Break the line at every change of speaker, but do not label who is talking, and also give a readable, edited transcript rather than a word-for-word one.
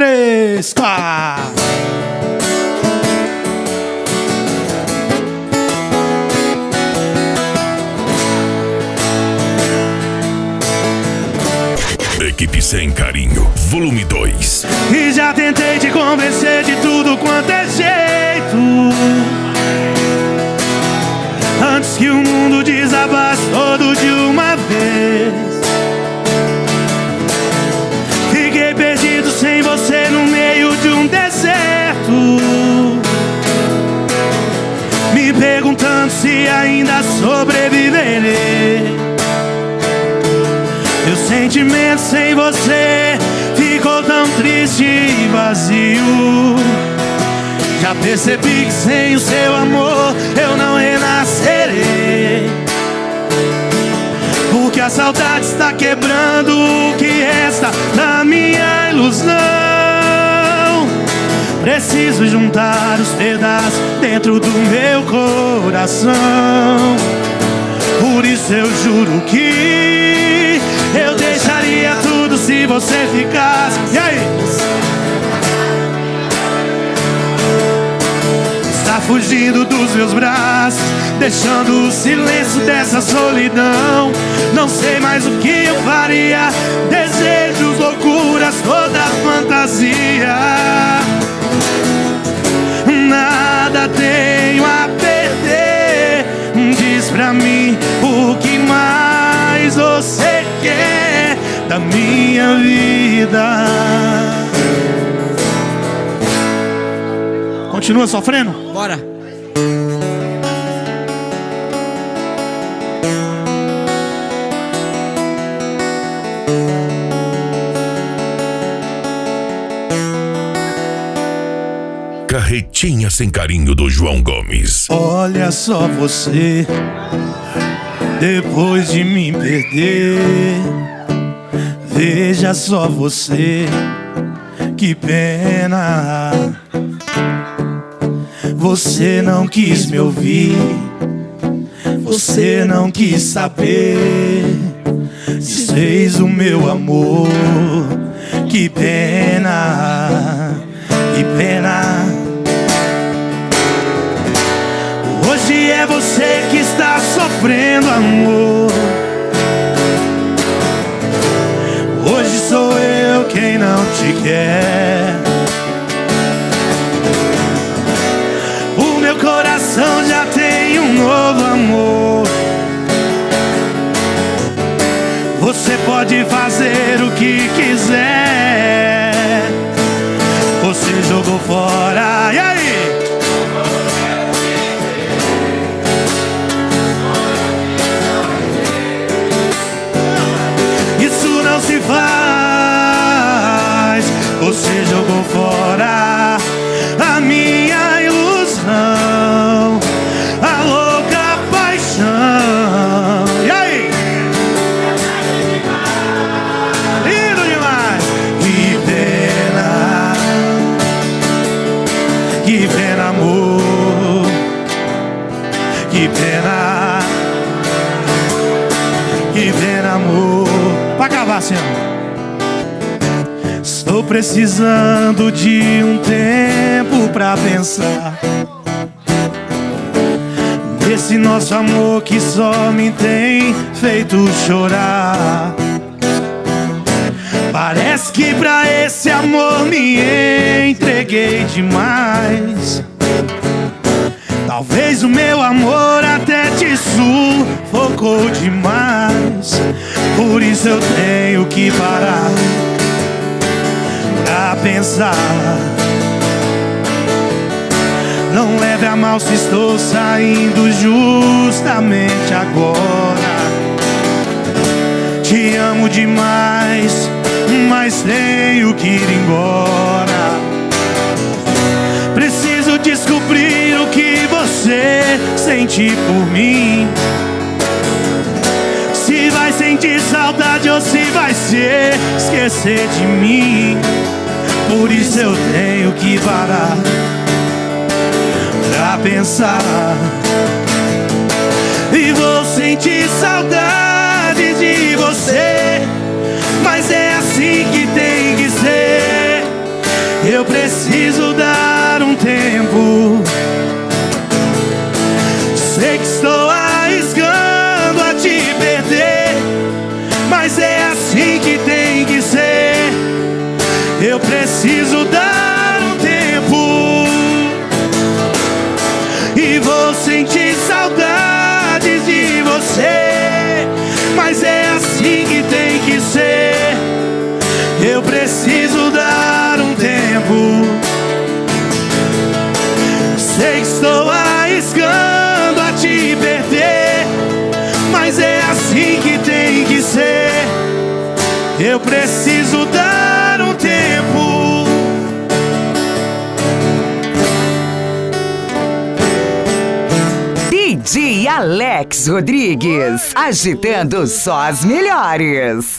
3, 4.
Equipe Sem Carinho, volume 2.
E já tentei te convencer de tudo quanto é jeito, antes que o mundo desabasse todo de uma vez. Fiquei perdido sem você no meio de um deserto, me perguntando se ainda sobreviverei. Meu sentimento sem você ficou tão triste e vazio. Já percebi que sem o seu amor eu não renascerei, porque a saudade está quebrando o que resta da minha ilusão. Preciso juntar os pedaços dentro do meu coração. Por isso eu juro que eu deixaria tudo se você ficasse. E aí? Está fugindo dos meus braços, deixando o silêncio dessa solidão. Não sei mais o que eu faria. Desejos, loucuras, toda fantasia. Nada tenho a perder. Diz pra mim o que mais você quer da minha vida. Continua sofrendo?
Bora.
Carretinha Sem Carinho do João Gomes.
Olha só você, depois de me perder. Veja só você, que pena. Você não quis me ouvir, você não quis saber. Desfez o meu amor, que pena, que pena. Hoje é você que está sofrendo, amor. Hoje sou eu quem não te quer. O meu coração já tem um novo amor. Você pode fazer o que quiser. Você jogou fora. E aí? Não se faz. Você jogou fora a minha ilusão, a louca paixão. E aí? Lindo demais. Que pena, amor. Que pena, que pena, amor. Pra acabar assim, ó. Estou precisando de um tempo pra pensar nesse nosso amor que só me tem feito chorar. Parece que pra esse amor me entreguei demais. Talvez o meu amor até te sufocou demais. Por isso eu tenho que parar pra pensar. Não leve a mal se estou saindo justamente agora. Te amo demais, mas tenho que ir embora. Preciso descobrir o que você sente por mim. Se vai sentir saudade ou se vai se esquecer de mim. Por isso eu tenho que parar pra pensar. E vou sentir saudade de você, mas é assim que tem que ser. Eu preciso dar um tempo. Sei que estou arriscando a te perder, mas é assim que tem que ser. Eu preciso dar um tempo e vou sentir saudades de você, mas é assim que tem que ser. Eu preciso dar um tempo. Sei que estou arriscando a te perder, mas é assim que tem que ser. Eu preciso dar um tempo.
DJ Alex Rodrigues, agitando só as melhores.